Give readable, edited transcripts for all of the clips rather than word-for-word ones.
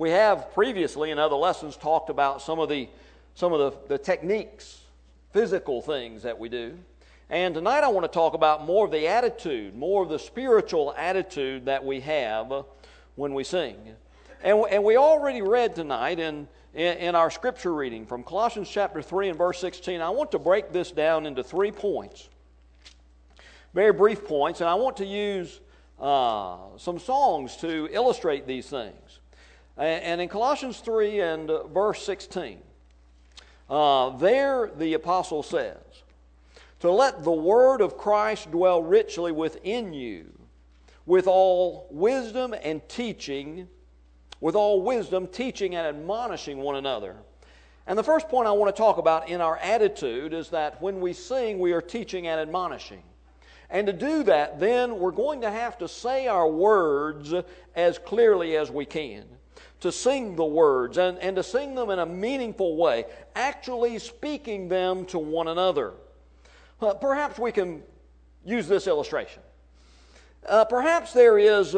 We have previously in other lessons talked about some of the techniques, physical things that we do. And tonight I want to talk about more of the attitude, more of the spiritual attitude that we have when we sing. And we already read tonight in our scripture reading from Colossians chapter 3 and verse 16. I want to break this down into 3 points, very brief points, and I want to use some songs to illustrate these things. And in Colossians 3 and verse 16, there the apostle says, "To let the word of Christ dwell richly within you, with all wisdom teaching and admonishing one another." And the first point I want to talk about in our attitude is that when we sing, we are teaching and admonishing. And to do that, then we're going to have to say our words as clearly as we can. To sing the words and to sing them in a meaningful way, actually speaking them to one another. Perhaps we can use this illustration. Perhaps there is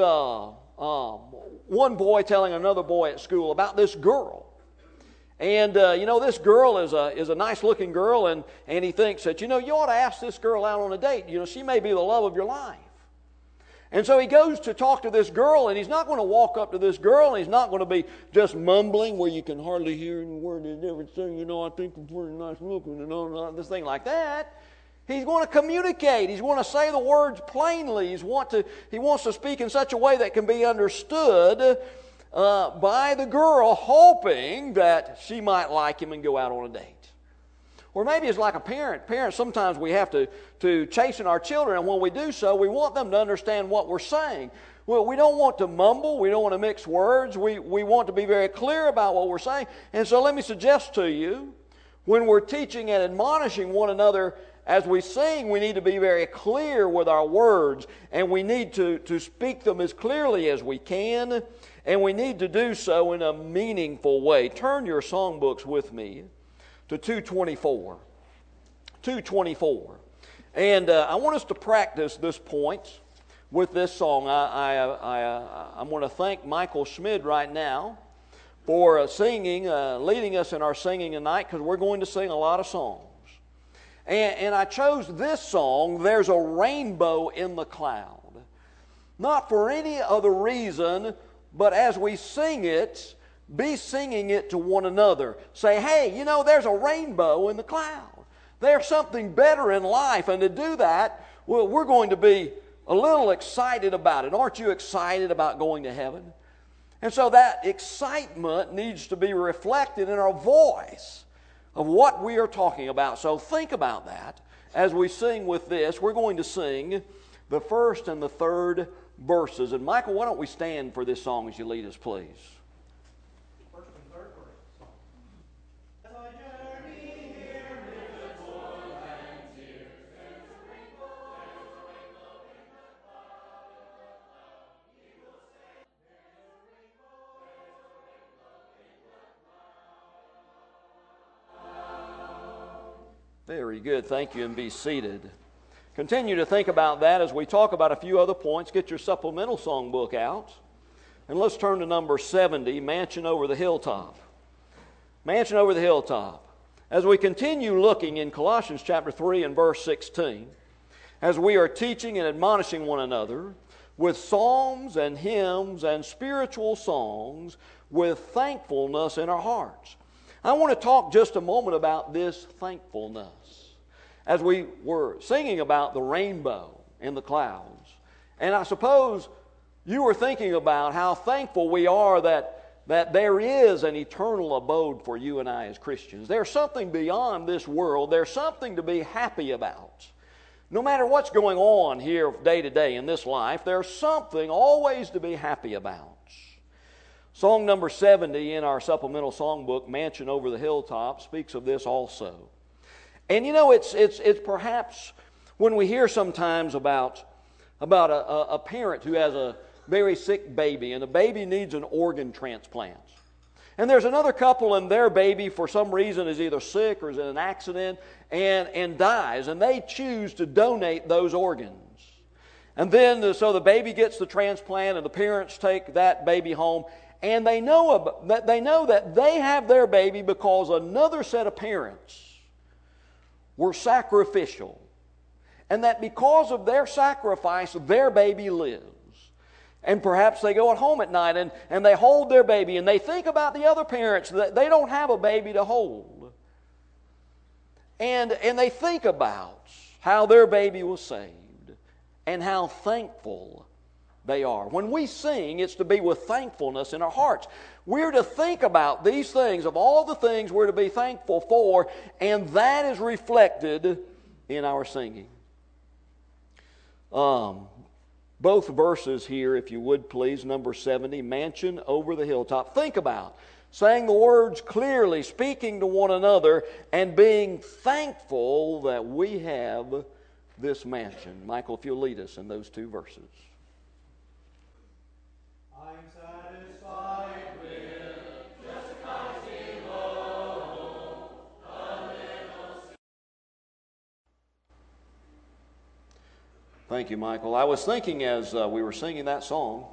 one boy telling another boy at school about this girl. And, this girl is a nice-looking girl, and he thinks that, you ought to ask this girl out on a date. She may be the love of your life. And so he goes to talk to this girl, and he's not going to walk up to this girl, and he's not going to be just mumbling where you can hardly hear any word and everything, I think I'm pretty nice looking, and all this thing like that. He's going to communicate. He's going to say the words plainly. He wants to speak in such a way that can be understood by the girl, hoping that she might like him and go out on a date. Or maybe it's like a parent. Parents, sometimes we have to chasten our children, and when we do so, we want them to understand what we're saying. Well, we don't want to mumble. We don't want to mix words. We want to be very clear about what we're saying. And so let me suggest to you, when we're teaching and admonishing one another as we sing, we need to be very clear with our words, and we need to speak them as clearly as we can, and we need to do so in a meaningful way. Turn your songbooks with me to 224. 224. And I want us to practice this point with this song. I'm going to thank Michael Schmid right now for singing, leading us in our singing tonight, because we're going to sing a lot of songs. And I chose this song, "There's a Rainbow in the Cloud." Not for any other reason, but as we sing it, be singing it to one another. Say, hey, there's a rainbow in the cloud. There's something better in life. And to do that, well, we're going to be a little excited about it. Aren't you excited about going to heaven? And so that excitement needs to be reflected in our voice of what we are talking about. So think about that as we sing with this. We're going to sing the first and the third verses. And Michael, why don't we stand for this song as you lead us, please? First and third verse. Very good. Thank you, and be seated. Continue to think about that as we talk about a few other points. Get your supplemental songbook out. And let's turn to number 70, Mansion Over the Hilltop. Mansion Over the Hilltop. As we continue looking in Colossians chapter 3 and verse 16, as we are teaching and admonishing one another with psalms and hymns and spiritual songs with thankfulness in our hearts. I want to talk just a moment about this thankfulness. As we were singing about the rainbow in the clouds, and I suppose you were thinking about how thankful we are that there is an eternal abode for you and I as Christians. There's something beyond this world. There's something to be happy about. No matter what's going on here day to day in this life, there's something always to be happy about. Song number 70 in our supplemental songbook, Mansion Over the Hilltop, speaks of this also. And it's perhaps when we hear sometimes about a parent who has a very sick baby, and the baby needs an organ transplant. And there's another couple, and their baby for some reason is either sick or is in an accident and dies, and they choose to donate those organs. And then so the baby gets the transplant, and the parents take that baby home, And they know that they have their baby because another set of parents were sacrificial. And that because of their sacrifice, their baby lives. And perhaps they go at home at night and they hold their baby and they think about the other parents that they don't have a baby to hold. And they think about how their baby was saved and how thankful they are. When we sing, it's to be with thankfulness in our hearts. We're to think about these things, of all the things we're to be thankful for, and that is reflected in our singing. Both verses here, if you would please, number 70, mansion over the hilltop. Think about saying the words clearly, speaking to one another, and being thankful that we have this mansion. Michael, if you'll lead us in those two verses. I'm satisfied with just a cozy home, a little. Thank you, Michael. I was thinking as we were singing that song,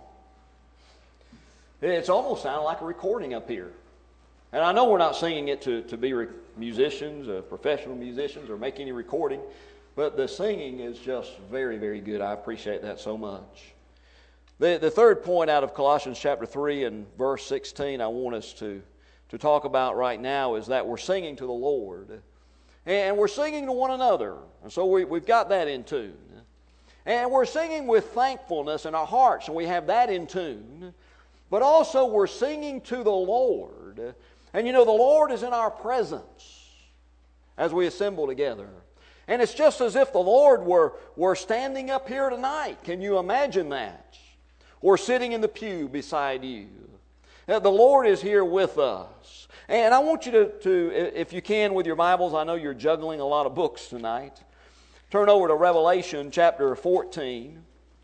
it's almost sounded like a recording up here. And I know we're not singing it to be musicians, professional musicians, or make any recording, but the singing is just very, very good. I appreciate that so much. The third point out of Colossians chapter 3 and verse 16 I want us to talk about right now is that we're singing to the Lord. And we're singing to one another. And so we've got that in tune. And we're singing with thankfulness in our hearts, and we have that in tune. But also we're singing to the Lord. And you know, the Lord is in our presence as we assemble together. And it's just as if the Lord were standing up here tonight. Can you imagine that? Or sitting in the pew beside you. The Lord is here with us. And I want you to, if you can with your Bibles, I know you're juggling a lot of books tonight. Turn over to Revelation chapter 14,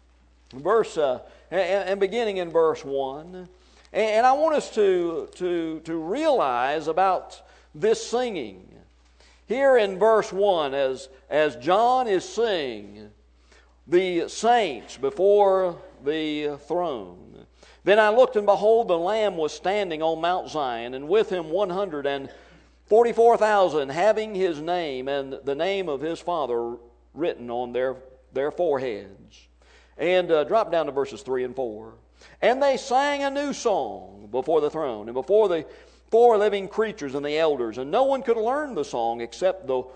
and beginning in verse 1. And I want us to realize about this singing. Here in verse 1, as John is singing the saints before the throne. Then I looked, and behold, the Lamb was standing on Mount Zion, and with him 144,000, having his name and the name of his Father written on their foreheads. And drop down to verses 3 and 4. And they sang a new song before the throne, and before the four living creatures and the elders, and no one could learn the song except the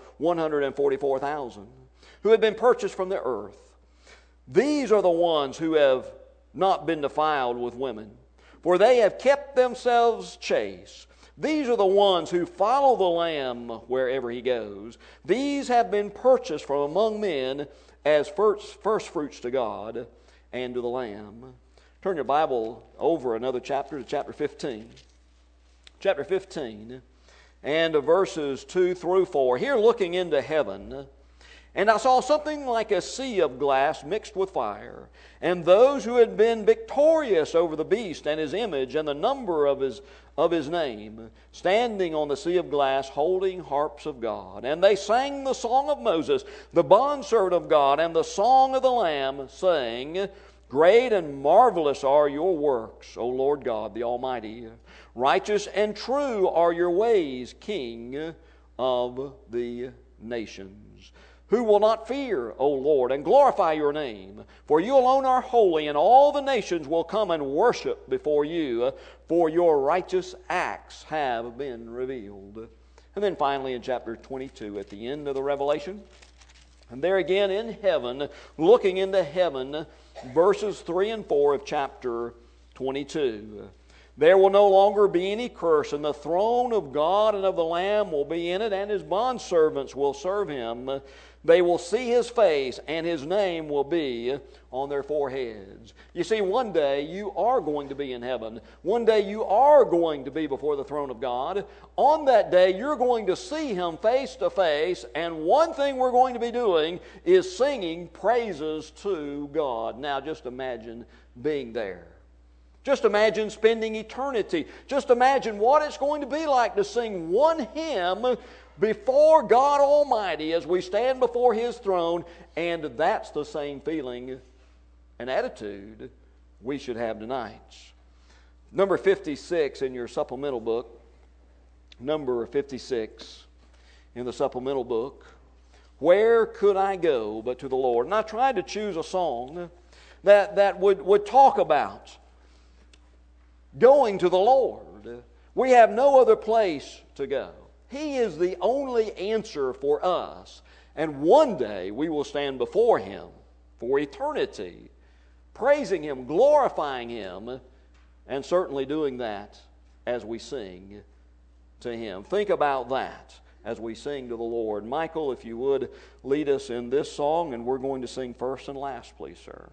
144,000 who had been purchased from the earth. These are the ones who have not been defiled with women, for they have kept themselves chaste. These are the ones who follow the Lamb wherever he goes. These have been purchased from among men as first fruits to God and to the Lamb. Turn your Bible over another chapter to chapter 15. Chapter 15 and verses 2 through 4. Here looking into heaven, and I saw something like a sea of glass mixed with fire, and those who had been victorious over the beast and his image and the number of his name, standing on the sea of glass, holding harps of God. And they sang the song of Moses, the bondservant of God, and the song of the Lamb, saying, Great and marvelous are your works, O Lord God, the Almighty. Righteous and true are your ways, King of the nations. Who will not fear, O Lord, and glorify your name? For you alone are holy, and all the nations will come and worship before you, for your righteous acts have been revealed. And then finally in chapter 22, at the end of the Revelation, and there again in heaven, looking into heaven, verses 3 and 4 of chapter 22. There will no longer be any curse, and the throne of God and of the Lamb will be in it, and his bondservants will serve him. They will see his face, and his name will be on their foreheads. You see, one day you are going to be in heaven. One day you are going to be before the throne of God. On that day you're going to see him face to face, and one thing we're going to be doing is singing praises to God. Now just imagine being there. Just imagine spending eternity. Just imagine what it's going to be like to sing one hymn before God Almighty as we stand before his throne, and that's the same feeling and attitude we should have tonight. Number 56 in your supplemental book, number 56 in the supplemental book, where could I go but to the Lord? And I tried to choose a song that would talk about going to the Lord. We have no other place to go. He is the only answer for us. And one day we will stand before Him for eternity, praising Him, glorifying Him, and certainly doing that as we sing to Him. Think about that as we sing to the Lord. Michael, if you would lead us in this song, and we're going to sing first and last, please, sir.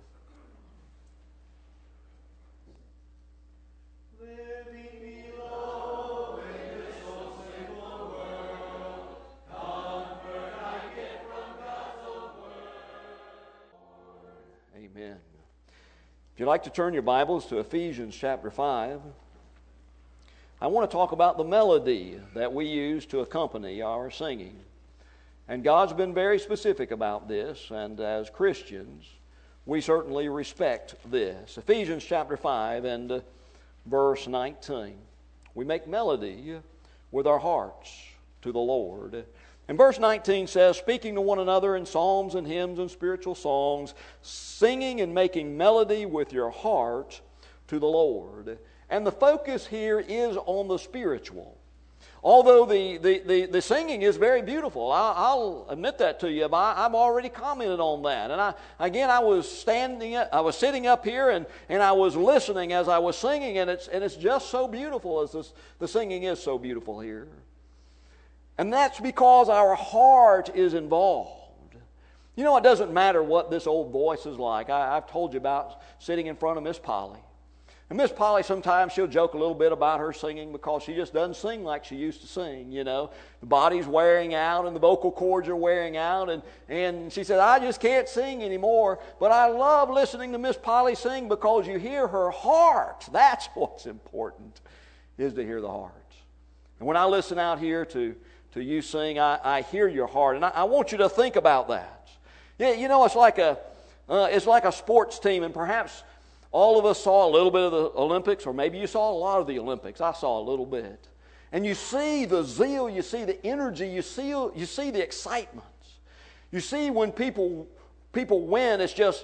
Amen. If you'd like to turn your Bibles to Ephesians chapter 5, I want to talk about the melody that we use to accompany our singing. And God's been very specific about this, and as Christians, we certainly respect this. Ephesians chapter 5 and verse 19. We make melody with our hearts to the Lord. And verse 19 says, speaking to one another in psalms and hymns and spiritual songs, singing and making melody with your heart to the Lord. And the focus here is on the spiritual. Although the singing is very beautiful, I'll admit that to you. I've already commented on that. And I was sitting up here and I was listening as I was singing, and it's just so beautiful as the singing is so beautiful here. And that's because our heart is involved. You know, it doesn't matter what this old voice is like. I've told you about sitting in front of Miss Polly. And Miss Polly, sometimes she'll joke a little bit about her singing because she just doesn't sing like she used to sing, you know. The body's wearing out and the vocal cords are wearing out. And she said, I just can't sing anymore. But I love listening to Miss Polly sing because you hear her heart. That's what's important, is to hear the heart. And when I listen out here to you sing, I hear your heart. And I want you to think about that. Yeah, you know, it's like a sports team, and perhaps all of us saw a little bit of the Olympics, or maybe you saw a lot of the Olympics. I saw a little bit. And you see the zeal, you see the energy, you see the excitement. You see when people win, it's just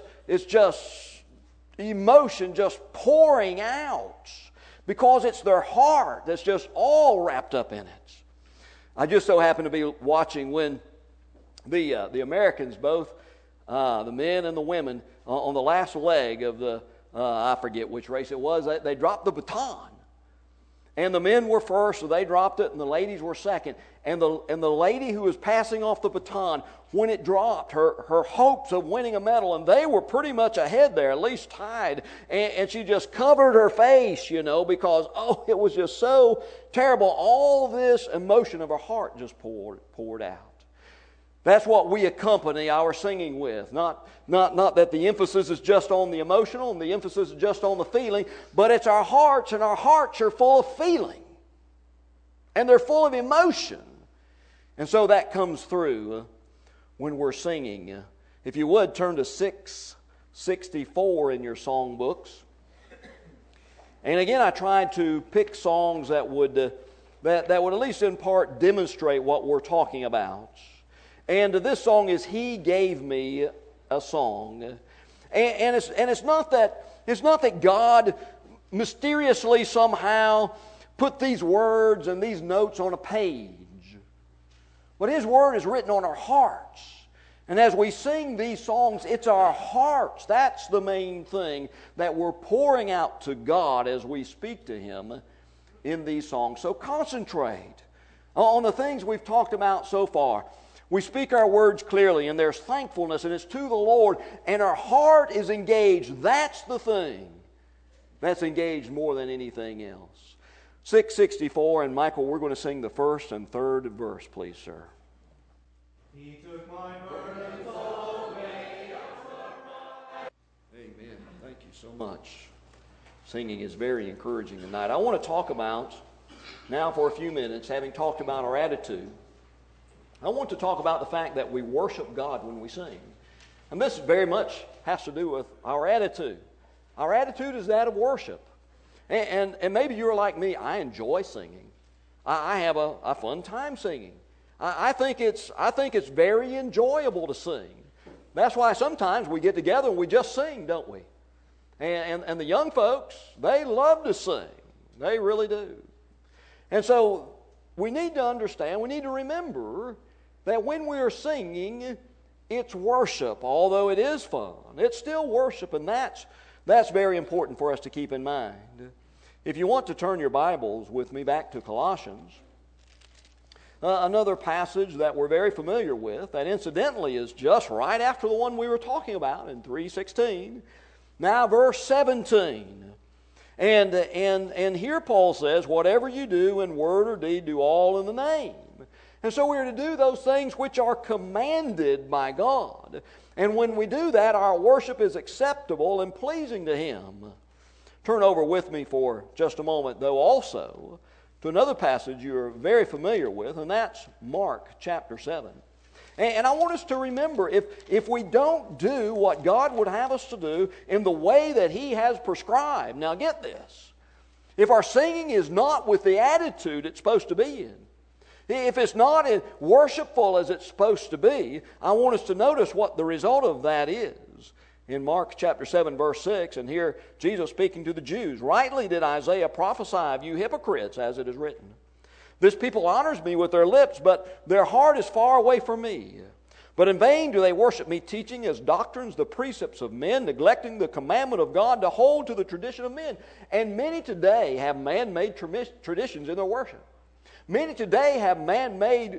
emotion just pouring out because it's their heart that's just all wrapped up in it. I just so happened to be watching when the Americans, both the men and the women, on the last leg of the I forget which race it was, they dropped the baton. And the men were first, so they dropped it, and the ladies were second. And the lady who was passing off the baton, when it dropped, her hopes of winning a medal, and they were pretty much ahead there, at least tied. And she just covered her face, you know, because, it was just so terrible. All this emotion of her heart just poured out. That's what we accompany our singing with. Not that the emphasis is just on the emotional and the emphasis is just on the feeling, but it's our hearts, and our hearts are full of feeling. And they're full of emotion. And so that comes through when we're singing. If you would, turn to 664 in your song books. And again, I tried to pick songs that would at least in part demonstrate what we're talking about. And this song is "He Gave Me a Song," and it's not that God mysteriously somehow put these words and these notes on a page, but His Word is written on our hearts. And as we sing these songs, it's our hearts. That's the main thing that we're pouring out to God as we speak to Him in these songs. So concentrate on the things we've talked about so far. We speak our words clearly, and there's thankfulness, and it's to the Lord, and our heart is engaged. That's the thing that's engaged more than anything else. 664, and Michael, we're going to sing the first and third verse, please, sir. He took my burdens away. Amen. Thank you so much. Singing is very encouraging tonight. I want to talk about, now for a few minutes, having talked about our attitude, I want to talk about the fact that we worship God when we sing. And this very much has to do with our attitude. Our attitude is that of worship. And maybe you're like me, I enjoy singing. I have a fun time singing. I think it's very enjoyable to sing. That's why sometimes we get together and we just sing, don't we? And the young folks, they love to sing. They really do. And so we need to understand, we need to remember that when we are singing, it's worship. Although it is fun, it's still worship, and that's very important for us to keep in mind. If you want to turn your Bibles with me back to Colossians, another passage that we're very familiar with, that incidentally is just right after the one we were talking about in 3:16. Now verse 17. And here Paul says, whatever you do in word or deed, do all in the name. And so we're to do those things which are commanded by God. And when we do that, our worship is acceptable and pleasing to Him. Turn over with me for just a moment, though, also to another passage you're very familiar with, and that's Mark chapter 7. And I want us to remember, if we don't do what God would have us to do in the way that He has prescribed, now get this, if our singing is not with the attitude it's supposed to be in, if it's not as worshipful as it's supposed to be, I want us to notice what the result of that is. In Mark chapter 7, verse 6, and here Jesus speaking to the Jews, rightly did Isaiah prophesy of you hypocrites, as it is written. This people honors me with their lips, but their heart is far away from me. But in vain do they worship me, teaching as doctrines the precepts of men, neglecting the commandment of God to hold to the tradition of men. And many today have man-made traditions in their worship. Many today have man-made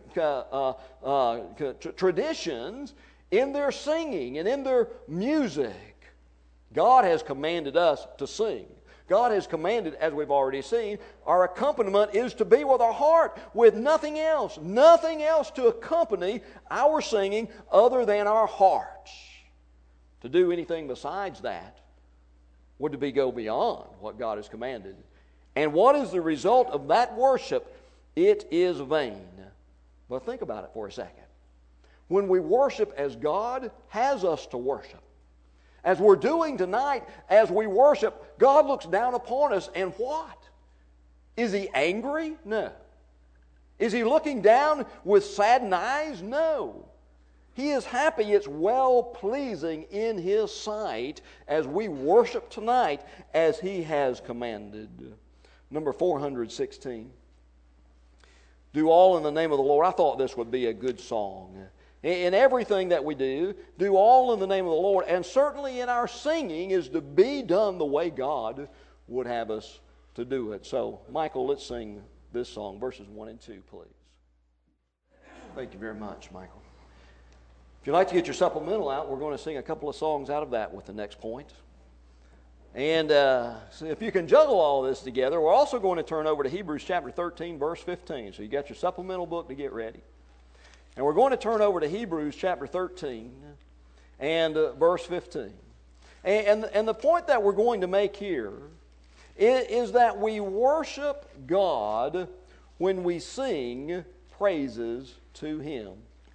traditions in their singing and in their music. God has commanded us to sing. God has commanded, as we've already seen, our accompaniment is to be with our heart, with nothing else to accompany our singing other than our hearts. To do anything besides that would be go beyond what God has commanded. And what is the result of that worship? It is vain. But think about it for a second. When we worship as God has us to worship, as we're doing tonight, as we worship, God looks down upon us, and what? Is He angry? No. Is He looking down with saddened eyes? No. He is happy. It's well-pleasing in His sight as we worship tonight as He has commanded. Number 416. Do all in the name of the Lord. I thought this would be a good song. In everything that we do all in the name of the Lord. And certainly in our singing is to be done the way God would have us to do it. So, Michael, let's sing this song, verses 1 and 2, please. Thank you very much, Michael. If you'd like to get your supplemental out, we're going to sing a couple of songs out of that with the next point. And so if you can juggle all this together, we're also going to turn over to Hebrews chapter 13, verse 15. So you got your supplemental book to get ready. And we're going to turn over to Hebrews chapter 13 and verse 15. And the point that we're going to make here is that we worship God when we sing praises to Him.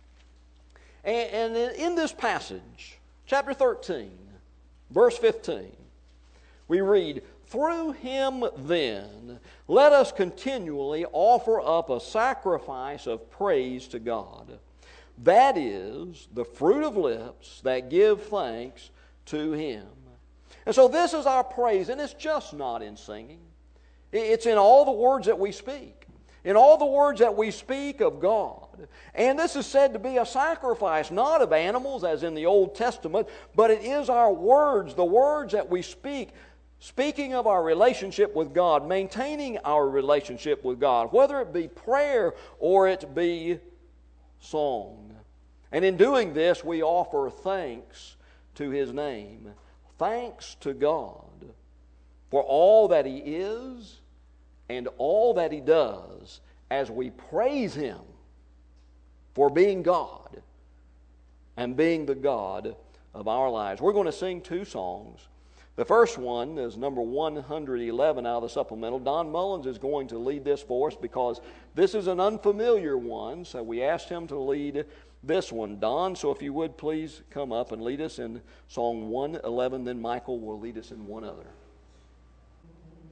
And in this passage, chapter 13, verse 15, we read, through Him then, let us continually offer up a sacrifice of praise to God. That is the fruit of lips that give thanks to Him. And so this is our praise, and it's just not in singing. It's in all the words that we speak. In all the words that we speak of God. And this is said to be a sacrifice, not of animals as in the Old Testament, but it is our words, the words that we speak, speaking of our relationship with God, maintaining our relationship with God, whether it be prayer or it be song. And in doing this, we offer thanks to His name. Thanks to God for all that He is and all that He does as we praise Him for being God and being the God of our lives. We're going to sing two songs. The first one is number 111 out of the supplemental. Don Mullins is going to lead this for us because this is an unfamiliar one, so we asked him to lead this one. Don, so if you would please come up and lead us in song 111, then Michael will lead us in one other.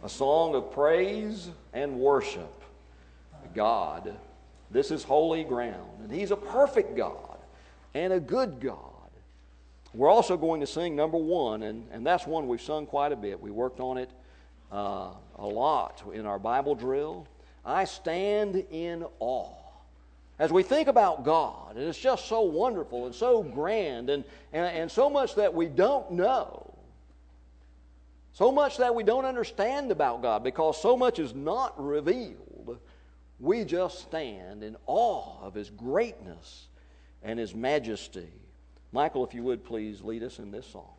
A song of praise and worship. God, this is holy ground, and He's a perfect God and a good God. We're also going to sing number 1, and that's one we've sung quite a bit. We worked on it a lot in our Bible drill. I stand in awe. As we think about God, and it's just so wonderful and so grand and so much that we don't know, so much that we don't understand about God because so much is not revealed, we just stand in awe of His greatness and His majesty. Michael, if you would please lead us in this song.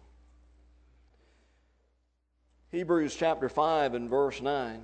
Hebrews chapter 5 and verse 9.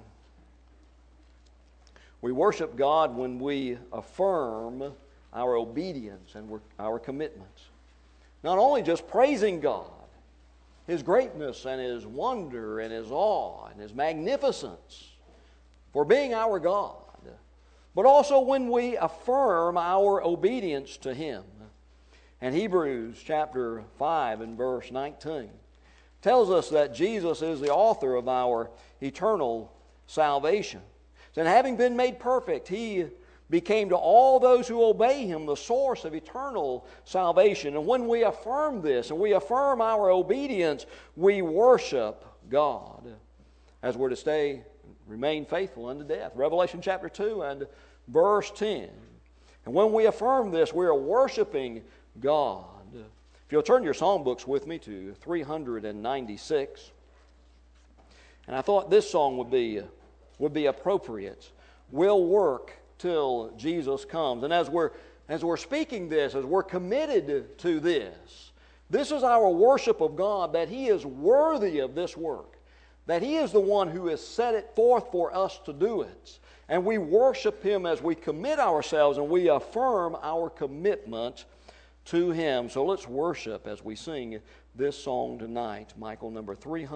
We worship God when we affirm our obedience and our commitments. Not only just praising God, His greatness and His wonder and His awe and His magnificence for being our God, but also when we affirm our obedience to Him. And Hebrews chapter 5 and verse 19 tells us that Jesus is the author of our eternal salvation. And having been made perfect, He became to all those who obey Him the source of eternal salvation. And when we affirm this and we affirm our obedience, we worship God as we're to remain faithful unto death. Revelation chapter 2 and verse 10. And when we affirm this, we are worshiping God. If you'll turn your songbooks with me to 396. And I thought this song would be appropriate. We'll work till Jesus comes. And as we're speaking this, as we're committed to this is our worship of God, that He is worthy of this work, that He is the one who has set it forth for us to do it. And we worship Him as we commit ourselves and we affirm our commitment to Him. So let's worship as we sing this song tonight, Michael, number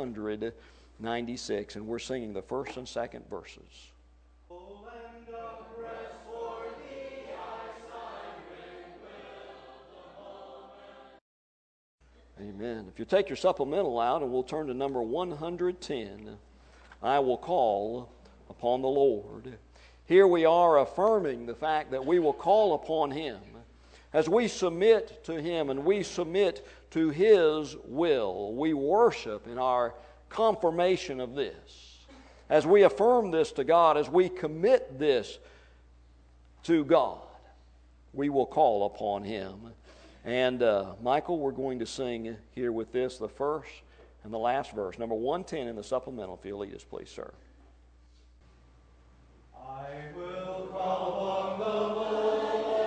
396, and we're singing the first and second verses. Amen. If you take your supplemental out, and we'll turn to number 110, I will call upon the Lord. Here we are affirming the fact that we will call upon Him as we submit to Him and we submit to His will. We worship in our confirmation of this. As we affirm this to God, as we commit this to God, we will call upon Him. And Michael, we're going to sing here with this, the first and the last verse. Number 110 in the supplemental. If you'll lead us, please, sir. I will call upon the Lord,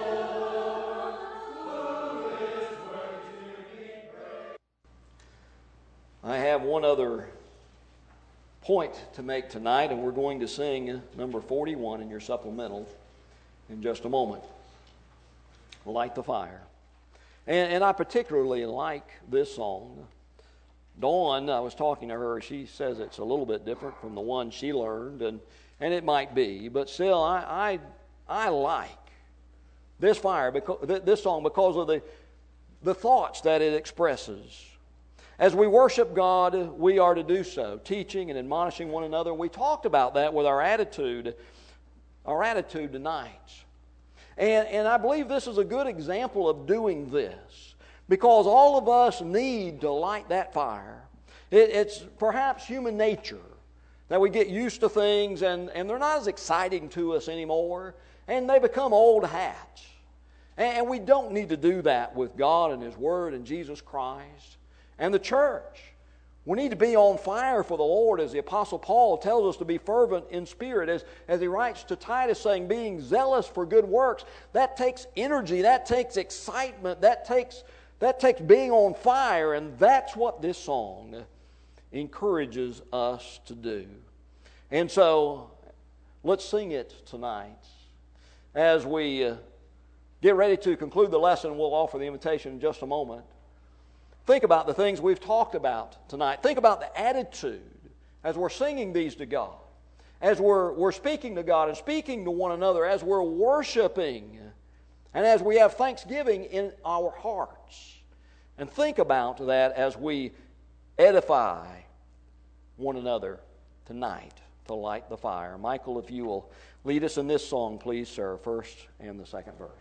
who is worthy to be praised. I have one other point to make tonight, and we're going to sing number 41 in your supplemental in just a moment. Light the Fire. And I particularly like this song. Dawn, I was talking to her, she says it's a little bit different from the one she learned, and it might be, but still I like this song because of the thoughts that it expresses. As we worship God, we are to do so, teaching and admonishing one another. We talked about that with our attitude tonight. And I believe this is a good example of doing this, because all of us need to light that fire. It's perhaps human nature that we get used to things and they're not as exciting to us anymore, and they become old hats. And we don't need to do that with God and His Word and Jesus Christ and the church. We need to be on fire for the Lord, as the Apostle Paul tells us to be fervent in spirit, as he writes to Titus, saying, being zealous for good works. That takes energy, that takes excitement, that takes being on fire, and that's what this song encourages us to do. And so, let's sing it tonight. As we get ready to conclude the lesson, we'll offer the invitation in just a moment. Think about the things we've talked about tonight. Think about the attitude as we're singing these to God, as we're speaking to God and speaking to one another, as we're worshiping, and as we have thanksgiving in our hearts. And think about that as we edify one another tonight to light the fire. Michael, if you will lead us in this song, please, sir, first and the second verse.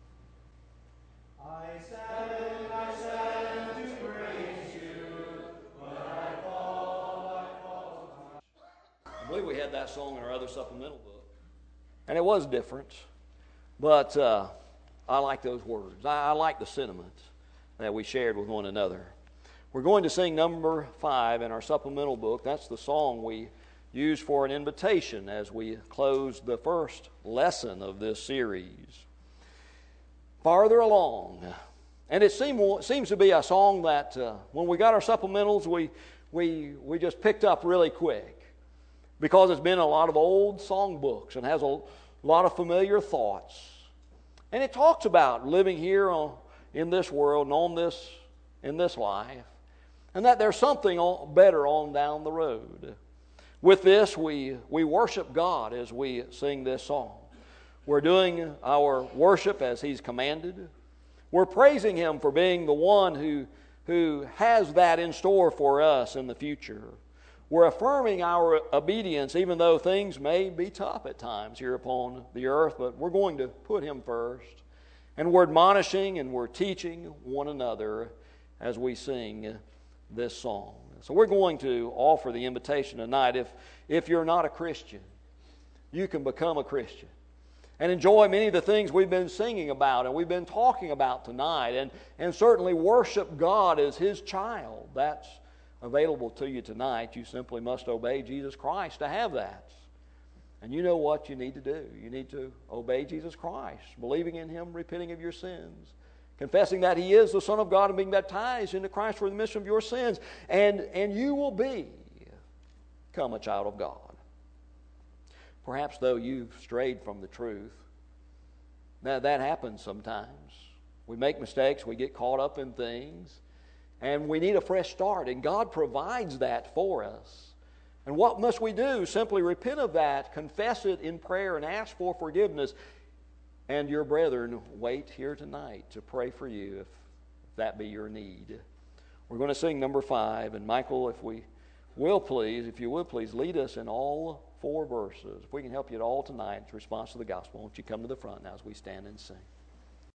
I stand to praise you, but I fall. I believe we had that song in our other supplemental book. And it was different, but I like those words. I like the sentiments that we shared with one another. We're going to sing number 5 in our supplemental book. That's the song we use for an invitation as we close the first lesson of this series. Farther along. And it seems to be a song that when we got our supplementals, we just picked up really quick, because it's been a lot of old song books and has a lot of familiar thoughts. And it talks about living here in this world and in this life, and that there's something better on down the road. With this, we worship God as we sing this song. We're doing our worship as He's commanded. We're praising Him for being the one who has that in store for us in the future. We're affirming our obedience, even though things may be tough at times here upon the earth, but we're going to put Him first. And we're admonishing and we're teaching one another as we sing this song. So we're going to offer the invitation tonight. If you're not a Christian, you can become a Christian and enjoy many of the things we've been singing about and we've been talking about tonight, and certainly worship God as His child. That's available to you tonight. You simply must obey Jesus Christ to have that. And you know what you need to do. You need to obey Jesus Christ, believing in Him, repenting of your sins, confessing that He is the Son of God, and being baptized into Christ for the remission of your sins. And you will become a child of God. Perhaps, though, you've strayed from the truth. Now, that happens sometimes. We make mistakes. We get caught up in things. And we need a fresh start. And God provides that for us. And what must we do? Simply repent of that, confess it in prayer, and ask for forgiveness. And your brethren wait here tonight to pray for you if that be your need. We're going to sing number 5. And Michael, if you would please lead us in all 4 verses. If we can help you at all tonight in response to the gospel, won't you come to the front now as we stand and sing.